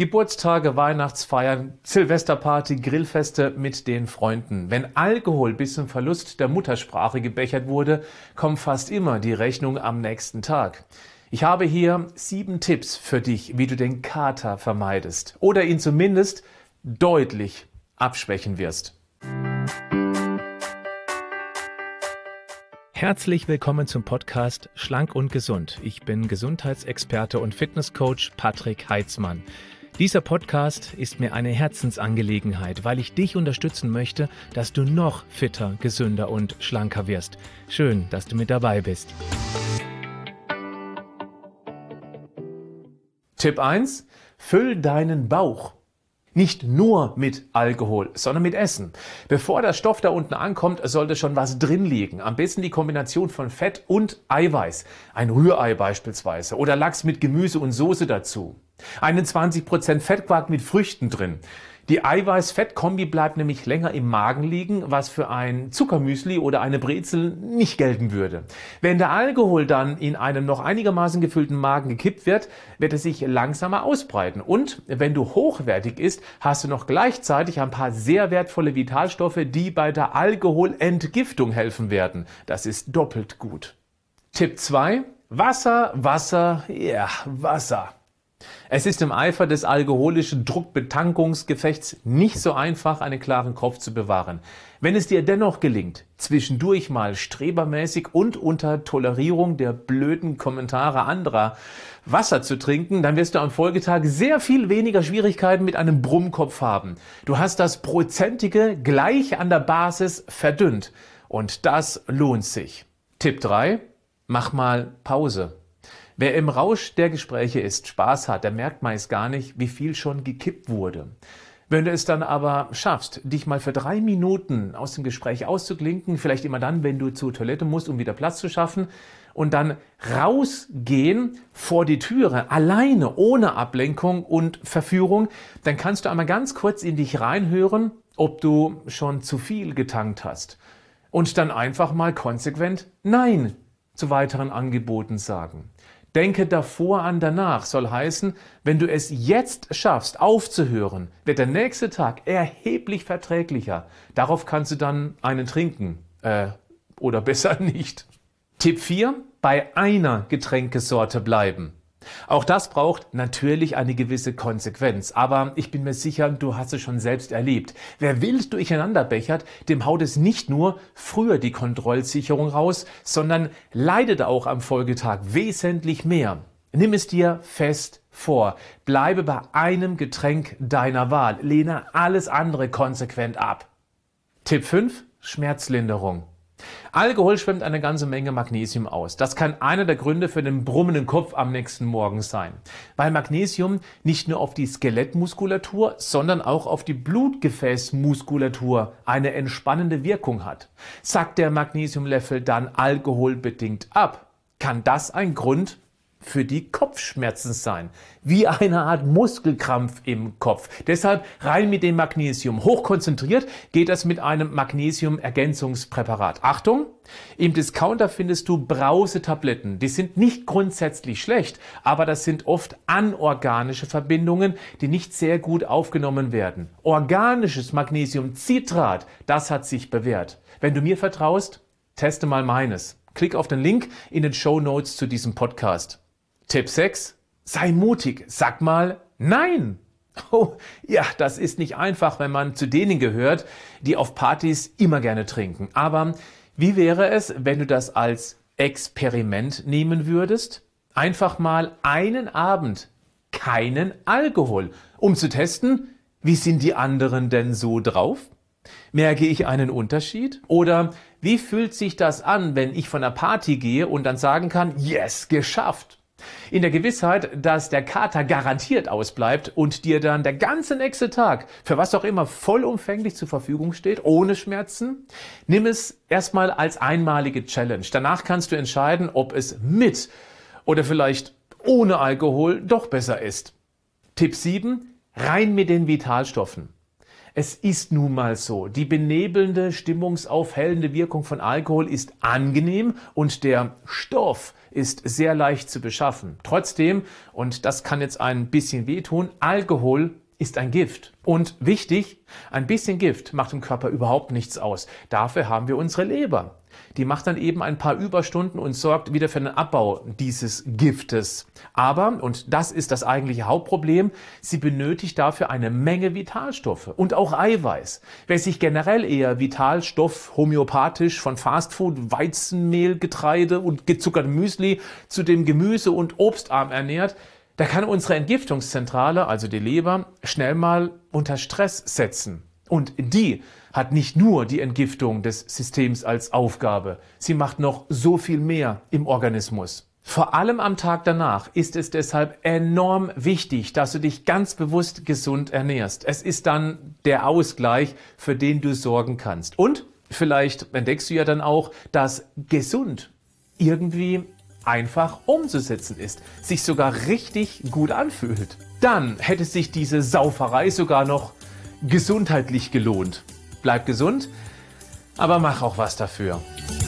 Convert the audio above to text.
Geburtstage, Weihnachtsfeiern, Silvesterparty, Grillfeste mit den Freunden. Wenn Alkohol bis zum Verlust der Muttersprache gebechert wurde, kommt fast immer die Rechnung am nächsten Tag. Ich habe hier 7 Tipps für dich, wie du den Kater vermeidest oder ihn zumindest deutlich abschwächen wirst. Herzlich willkommen zum Podcast Schlank und Gesund. Ich bin Gesundheitsexperte und Fitnesscoach Patrick Heitzmann. Dieser Podcast ist mir eine Herzensangelegenheit, weil ich dich unterstützen möchte, dass du noch fitter, gesünder und schlanker wirst. Schön, dass du mit dabei bist. Tipp 1: Füll deinen Bauch. Nicht nur mit Alkohol, sondern mit Essen. Bevor der Stoff da unten ankommt, sollte schon was drin liegen. Am besten die Kombination von Fett und Eiweiß. Ein Rührei beispielsweise oder Lachs mit Gemüse und Soße dazu. Einen 20% Fettquark mit Früchten drin. Die Eiweiß-Fett-Kombi bleibt nämlich länger im Magen liegen, was für ein Zuckermüsli oder eine Brezel nicht gelten würde. Wenn der Alkohol dann in einen noch einigermaßen gefüllten Magen gekippt wird, wird er sich langsamer ausbreiten. Und wenn du hochwertig isst, hast du noch gleichzeitig ein paar sehr wertvolle Vitalstoffe, die bei der Alkoholentgiftung helfen werden. Das ist doppelt gut. Tipp 2: Wasser, Wasser, ja, Wasser. Es ist im Eifer des alkoholischen Druckbetankungsgefechts nicht so einfach, einen klaren Kopf zu bewahren. Wenn es dir dennoch gelingt, zwischendurch mal strebermäßig und unter Tolerierung der blöden Kommentare anderer Wasser zu trinken, dann wirst du am Folgetag sehr viel weniger Schwierigkeiten mit einem Brummkopf haben. Du hast das Prozentige gleich an der Basis verdünnt und das lohnt sich. Tipp 3: Mach mal Pause. Wer im Rausch der Gespräche ist, Spaß hat, der merkt meist gar nicht, wie viel schon gekippt wurde. Wenn du es dann aber schaffst, dich mal für 3 Minuten aus dem Gespräch auszuklinken, vielleicht immer dann, wenn du zur Toilette musst, um wieder Platz zu schaffen, und dann rausgehen vor die Türe, alleine, ohne Ablenkung und Verführung, dann kannst du einmal ganz kurz in dich reinhören, ob du schon zu viel getankt hast. Und dann einfach mal konsequent Nein zu weiteren Angeboten sagen. Denke davor an danach soll heißen, wenn du es jetzt schaffst, aufzuhören, wird der nächste Tag erheblich verträglicher. Darauf kannst du dann einen trinken. Oder besser nicht. Tipp 4: Bei einer Getränkesorte bleiben. Auch das braucht natürlich eine gewisse Konsequenz, aber ich bin mir sicher, du hast es schon selbst erlebt. Wer wild durcheinander bechert, dem haut es nicht nur früher die Kontrollsicherung raus, sondern leidet auch am Folgetag wesentlich mehr. Nimm es dir fest vor. Bleibe bei einem Getränk deiner Wahl. Lehne alles andere konsequent ab. Tipp 5: Schmerzlinderung. Alkohol schwemmt eine ganze Menge Magnesium aus. Das kann einer der Gründe für den brummenden Kopf am nächsten Morgen sein. Weil Magnesium nicht nur auf die Skelettmuskulatur, sondern auch auf die Blutgefäßmuskulatur eine entspannende Wirkung hat. Sackt der Magnesiumlevel dann alkoholbedingt ab, kann das ein Grund für die Kopfschmerzen sein. Wie eine Art Muskelkrampf im Kopf. Deshalb rein mit dem Magnesium. Hochkonzentriert geht das mit einem Magnesium-Ergänzungspräparat. Achtung! Im Discounter findest du Brausetabletten. Die sind nicht grundsätzlich schlecht, aber das sind oft anorganische Verbindungen, die nicht sehr gut aufgenommen werden. Organisches Magnesiumcitrat, das hat sich bewährt. Wenn du mir vertraust, teste mal meines. Klick auf den Link in den Shownotes zu diesem Podcast. Tipp 6: Sei mutig, sag mal Nein. Oh, ja, das ist nicht einfach, wenn man zu denen gehört, die auf Partys immer gerne trinken. Aber wie wäre es, wenn du das als Experiment nehmen würdest? Einfach mal einen Abend keinen Alkohol, um zu testen, wie sind die anderen denn so drauf? Merke ich einen Unterschied? Oder wie fühlt sich das an, wenn ich von einer Party gehe und dann sagen kann, yes, geschafft? In der Gewissheit, dass der Kater garantiert ausbleibt und dir dann der ganze nächste Tag für was auch immer vollumfänglich zur Verfügung steht, ohne Schmerzen, nimm es erstmal als einmalige Challenge. Danach kannst du entscheiden, ob es mit oder vielleicht ohne Alkohol doch besser ist. Tipp 7: Rein mit den Vitalstoffen. Es ist nun mal so, die benebelnde, stimmungsaufhellende Wirkung von Alkohol ist angenehm und der Stoff ist sehr leicht zu beschaffen. Trotzdem, und das kann jetzt ein bisschen wehtun, Alkohol ist ein Gift. Und wichtig, ein bisschen Gift macht im Körper überhaupt nichts aus. Dafür haben wir unsere Leber. Die macht dann eben ein paar Überstunden und sorgt wieder für den Abbau dieses Giftes. Aber, und das ist das eigentliche Hauptproblem, sie benötigt dafür eine Menge Vitalstoffe und auch Eiweiß. Wer sich generell eher Vitalstoff homöopathisch von Fastfood, Weizenmehl, Getreide und gezuckertem Müsli zu dem Gemüse- und Obstarm ernährt, da kann unsere Entgiftungszentrale, also die Leber, schnell mal unter Stress setzen. Und die hat nicht nur die Entgiftung des Systems als Aufgabe, sie macht noch so viel mehr im Organismus. Vor allem am Tag danach ist es deshalb enorm wichtig, dass du dich ganz bewusst gesund ernährst. Es ist dann der Ausgleich, für den du sorgen kannst. Und vielleicht entdeckst du ja dann auch, dass gesund irgendwie einfach umzusetzen ist, sich sogar richtig gut anfühlt. Dann hätte sich diese Sauferei sogar noch gesundheitlich gelohnt. Bleib gesund, aber mach auch was dafür.